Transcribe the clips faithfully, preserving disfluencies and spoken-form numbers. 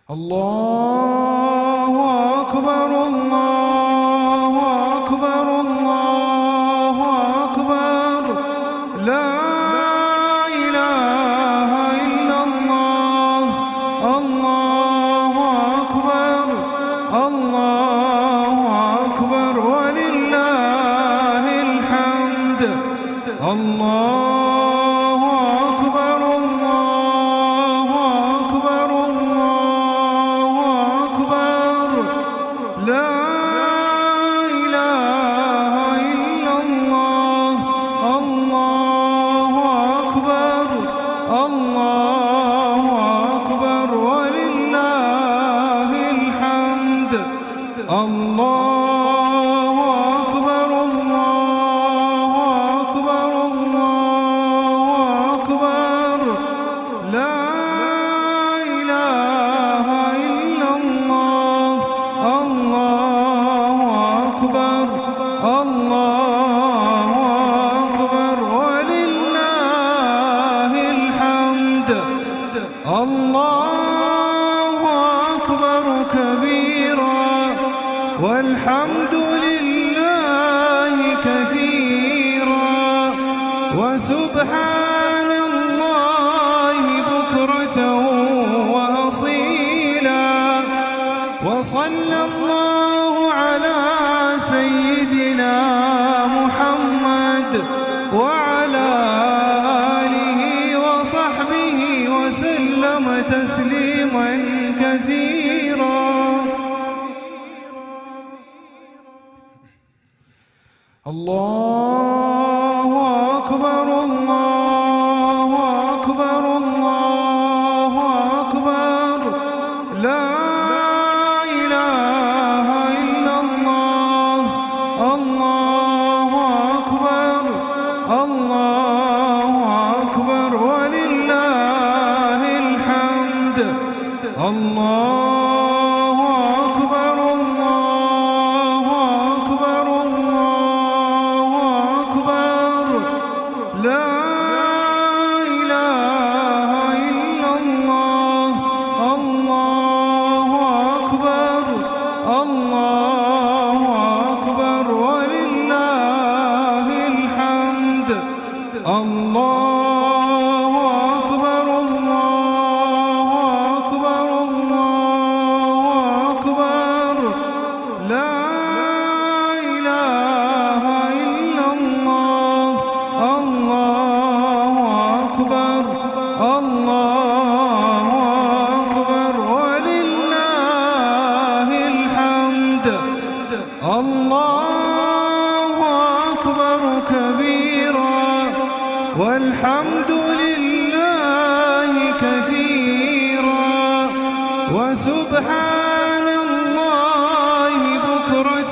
الله أكبر الله أكبر الله أكبر لا إله إلا الله الله أكبر الله أكبر ولله الحمد الله أكبر الله أكبر الله أكبر لا إله إلا الله الله أكبر الله أكبر ولله الحمد الله أكبر الله أكبر الله أكبر لا إله إلا الله الله أكبر الله أكبر ولله الحمد الله أكبر كبيرا والحمد لله كثيرا وسبحان الله بكرة وأصيلا وصلى الله على سيدنا محمد وعلى آله وصحبه وسلم تسليما كثيرا الله أكبر الله أكبر الله أكبر لا إله إلا الله الله أكبر الله أكبر ولله الحمد الله أكبر الله أكبر الله أكبر لا إله إلا الله الله أكبر الله أكبر ولله الحمد الله أكبر الله أكبر الله أكبر لا إله إلا الله الله أكبر الله أكبر ولله الحمد الله أكبر كبيرا والحمد لله كثيرا وسبحان الله بكرة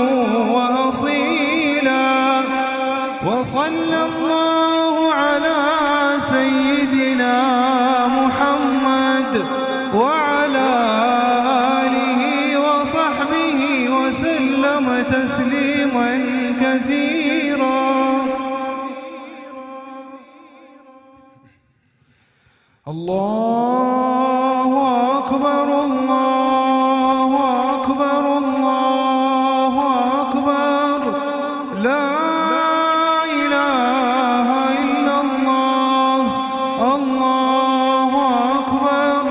وأصيلا وصلى الله على سيدنا محمد وعلى آله وصحبه وسلم تسليما كثيرا الله أكبر الله أكبر الله أكبر لا إله إلا الله الله أكبر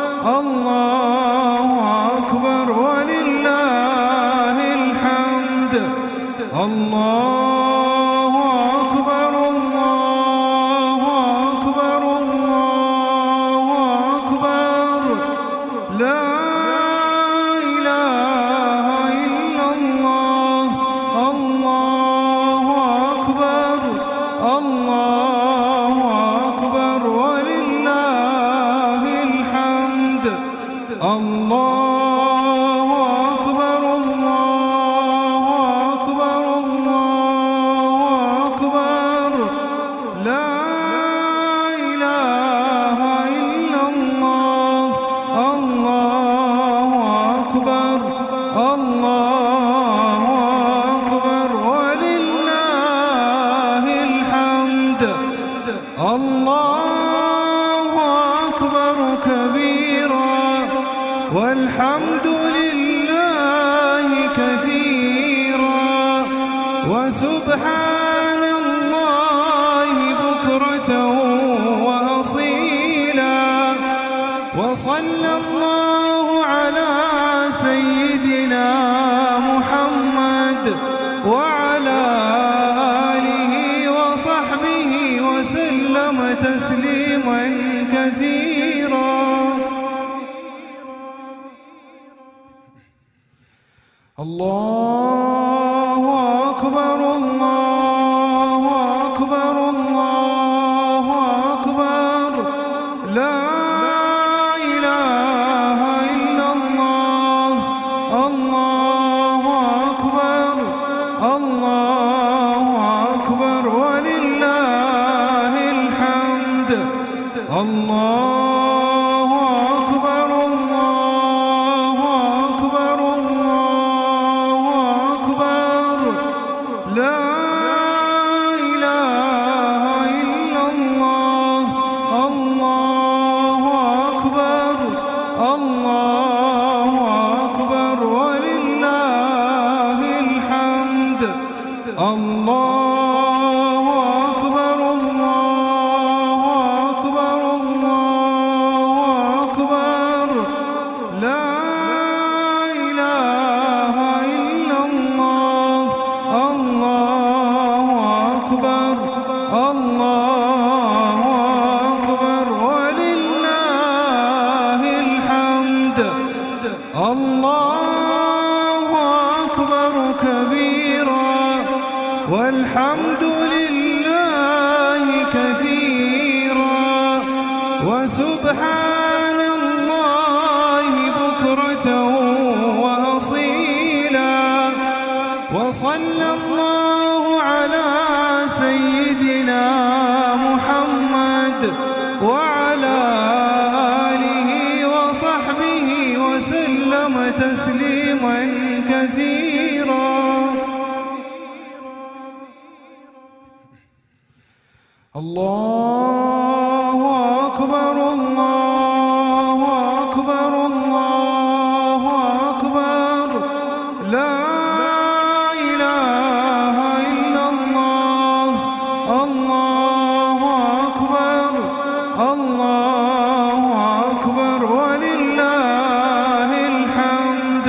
الله أكبر ولله الحمد الله أكبر الله أكبر الله أكبر لا إله إلا الله الله أكبر الله أكبر ولله الحمد الله أكبر الله أكبر الله أكبر لا إله إلا الله الله أكبر الله أكبر ولله الحمد الله أكبر كبيرا والحمد لله كثيرا وسبحان الله بكرة وأصيلا. وصلى الله على سيدنا محمد وعلى آله وصحبه وسلم تسليما كثيرا. الله أكبر الله أكبر الله أكبر لا إله إلا الله. الله أكبر الله أكبر ولله الحمد. الله أكبر الله أكبر الله أكبر لا إله إلا الله. الله أكبر الله أكبر ولله الحمد. الله أكبر الله أكبر الله أكبر لا إله إلا الله. الله أكبر الله أكبر ولله الحمد. الله أكبر كبيرا والحمد لله كثيرا وسبحان الله بكرة وأصيلا. وصلى الله على سيدنا محمد وعلى آله وصحبه وسلم تسليما كثيرا. الله أكبر الله أكبر الله أكبر لا إله إلا الله. الله أكبر الله أكبر ولله الحمد.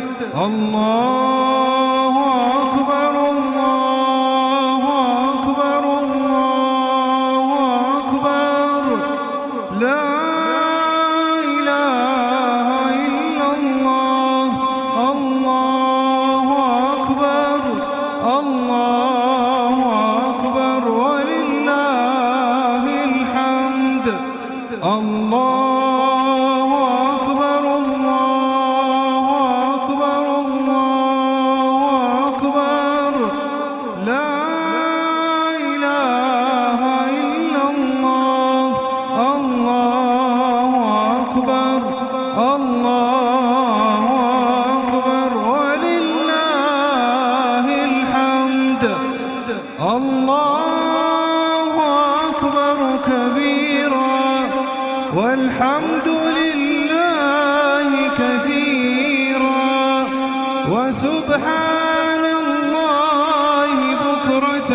الله أكبر الله أكبر الله أكبر لا إله إلا الله. الله أكبر الله أكبر ولله الحمد. الله أكبر الله أكبر الله أكبر لا إله إلا الله. الله أكبر الله أكبر ولله الحمد. الله أكبر كبيرا والحمد لله كثيرا وسبحان الله بكرة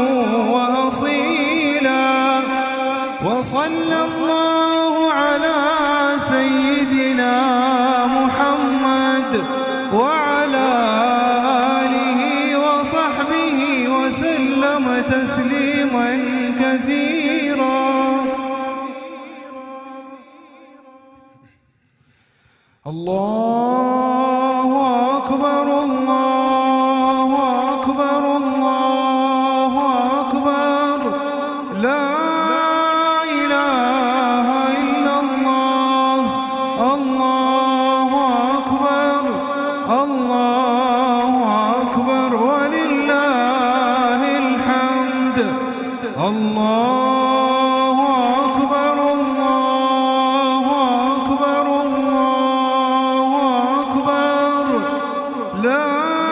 وأصيلا. وصلى الله على سيدنا محمد وعلى آله وصحبه وسلم تسليما كثيرا. الله أكبر الله أكبر الله أكبر لا إله إلا الله. الله أكبر الله أكبر ولله الحمد. الله أكبر الله أكبر الله أكبر لا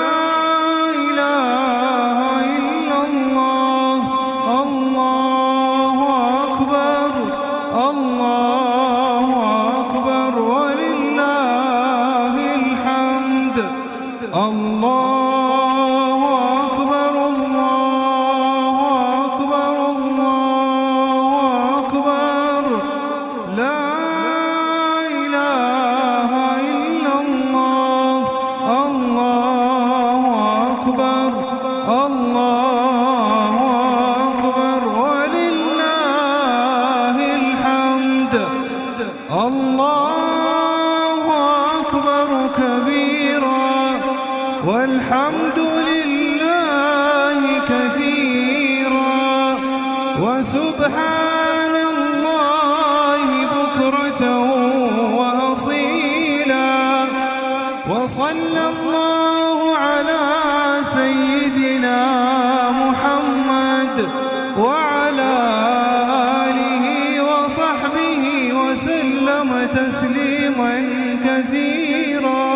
الله أكبر كبيرا والحمد لله كثيرا وسبحان الله بكرة وأصيلا وصلى الله على سيدنا محمد وعلى آله وصحبه وسلم تسليما كثيرا.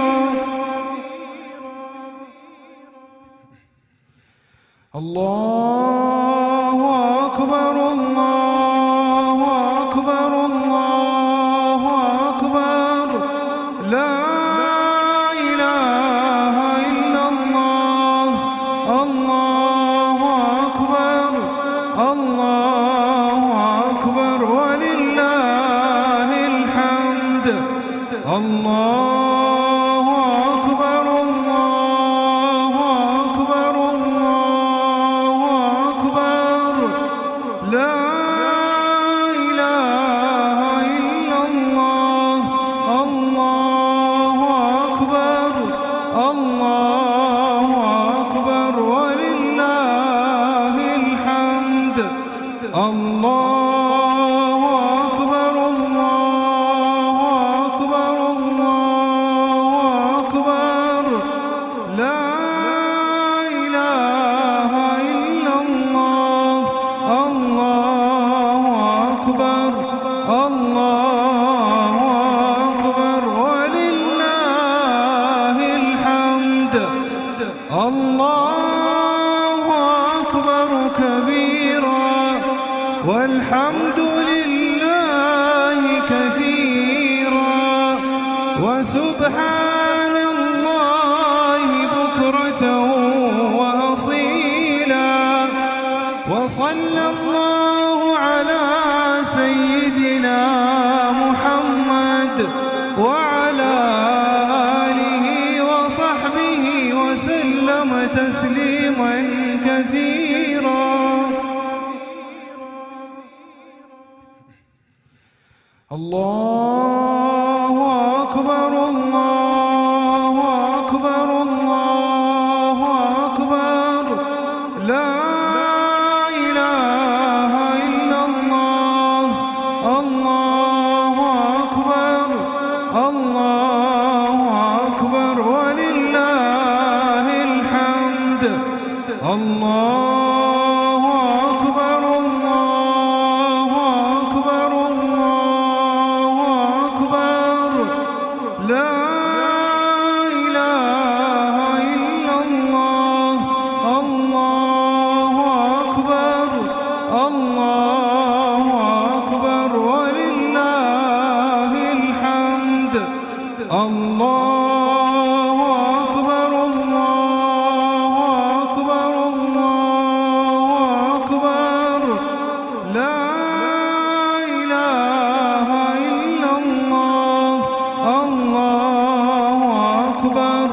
الله أكبر الله أكبر الله أكبر لا إله إلا الله. الله أكبر الله أكبر ولله الحمد. الله أكبر الله أكبر الله أكبر لا إله إلا الله. الله أكبر الله أكبر ولله الحمد. الله أكبر الله أكبر الله أكبر لا إله إلا الله. الله أكبر الله أكبر ولله الحمد. الله أكبر كبيرا والحمد لله كثيرا وسبحان الله بكرة وأصيلا وصلى الله على سيدنا محمد وعلى آله وصحبه وسلم تسليما كثيرا. الله أكبر الله أكبر الله أكبر لا إله إلا الله. الله أكبر الله أكبر ولله الحمد. الله أكبر الله أكبر الله أكبر لا إله إلا الله. الله أكبر الله أكبر ولله الحمد. الله أكبر الله أكبر الله أكبر لا إله إلا الله. الله أكبر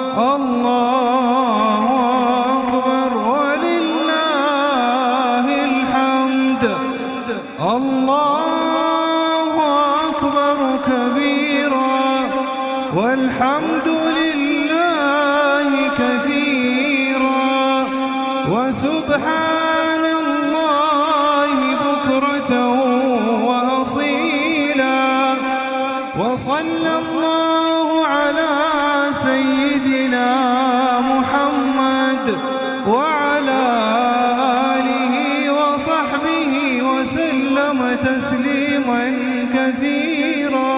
الله أكبر ولله الحمد. الله أكبر كبيرا والحمد لله كثيرا وسبحان الله بكرة وأصيلا وصلى الله على سيدنا محمد وعلى آله وصحبه وسلم تسليما كثيرا.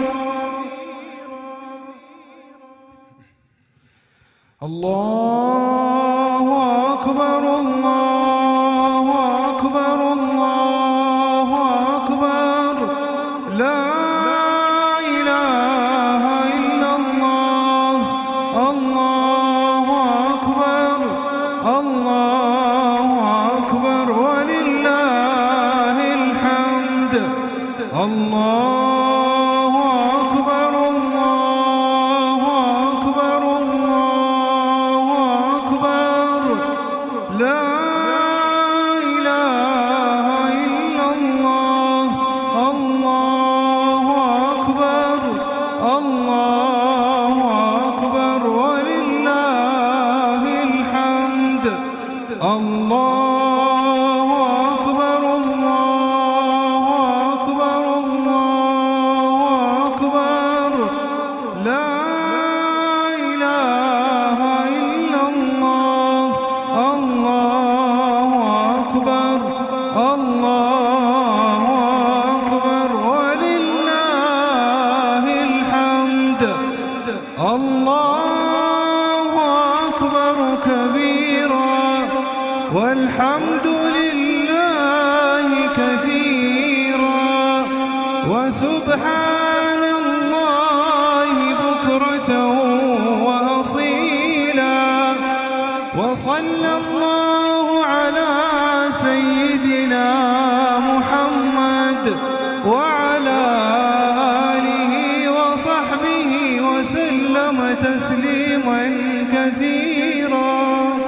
الله أكبر الله أكبر الله أكبر لا إله إلا الله. الله أكبر الله أكبر ولله الحمد. الله أكبر الله أكبر الله الله أكبر كبيرا والحمد لله كثيرا وسبحان الله بكرة وأصيلا وصلى الله على سيدنا محمد وعلى آله وصحبه وسلم تسليما كثيرا.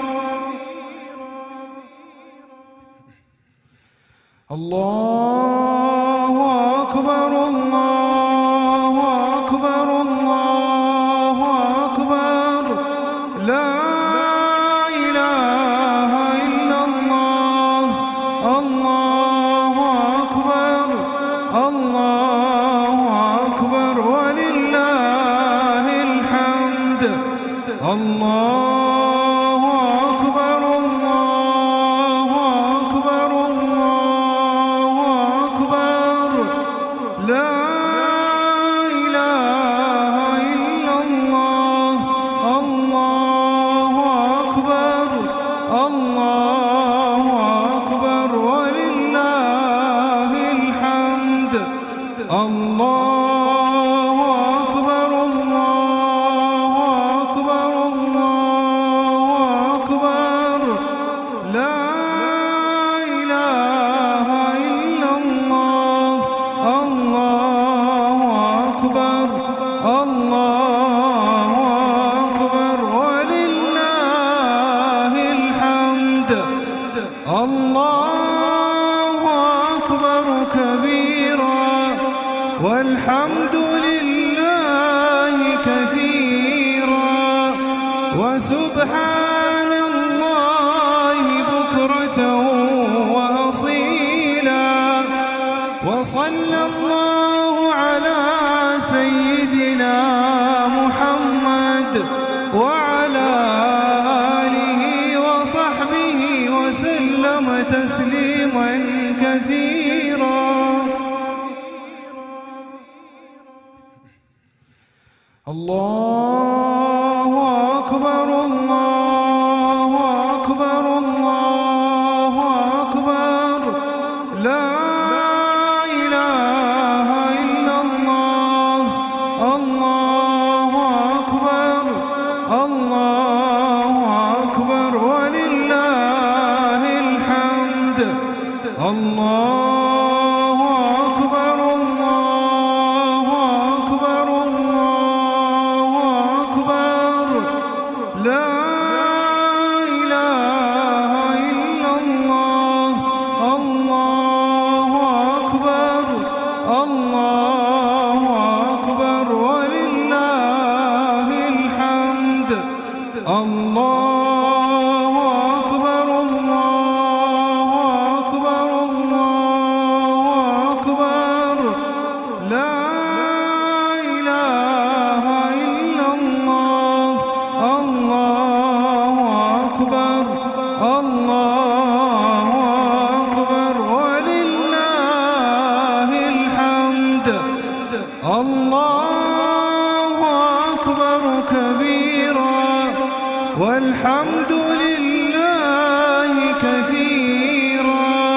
الله أكبر الله أكبر الله أكبر لا إله إلا الله. الله أكبر الله أكبر ولله الحمد. الله أكبر الله أكبر الله أكبر لا إله إلا الله. الله أكبر الله أكبر ولله الحمد. الله أكبر الله أكبر الله أكبر لا إله إلا الله. الله أكبر الله أكبر ولله الحمد. الله أكبر كبيرا والحمد لله كثيرا وسبحان الله بكرة وأصيلا وصلى الله على سيدنا محمد وعلى آله وصحبه وسلم تسليما كثيرا. الله أكبر الله أكبر الله أكبر لا إله إلا الله. الله أكبر الله أكبر ولله الحمد. الله أكبر الله أكبر الله أكبر لا إله إلا الله. الله أكبر الله أكبر ولله الحمد. الله أكبر الله أكبر الله أكبر لا إله إلا الله. الله أكبر الله أكبر ولله الحمد. الله أكبر كبيرا والحمد لله كثيرا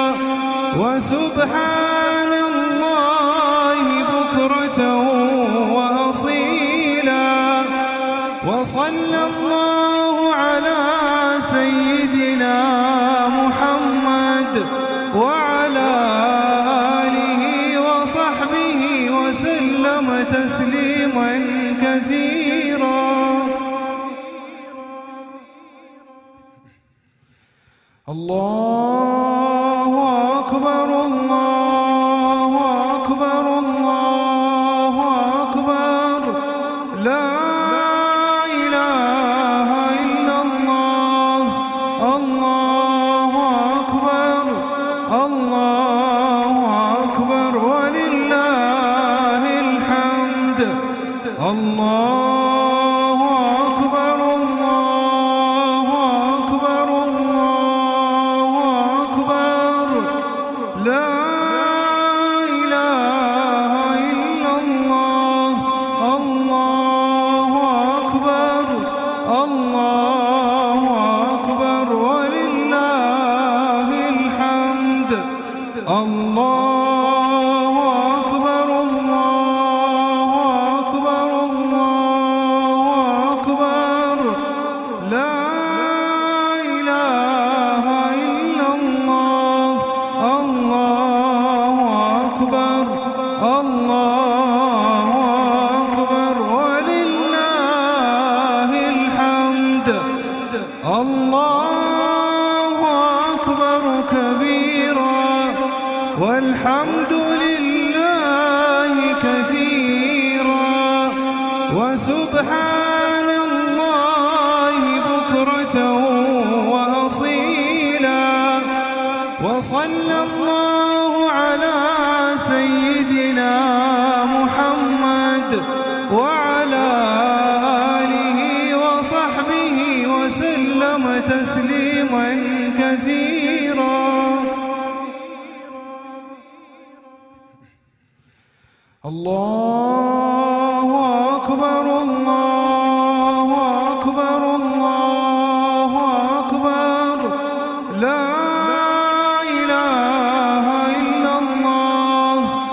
وسبحان الله بكرة وأصيلا وصلى الله على سيدنا محمد وعلى آله وصحبه وسلم تسليما كثيرا. الله أكبر الله أكبر الله أكبر لا إله إلا الله. الله أكبر الله أكبر ولله الحمد. الله أكبر الله أكبر الله أكبر لا إله إلا الله. الله فسبحان الله بكرة وأصيلا. وصلى الله على سيدنا محمد وعلى آله وصحبه وسلم تسليما كثيرا. الله أكبر الله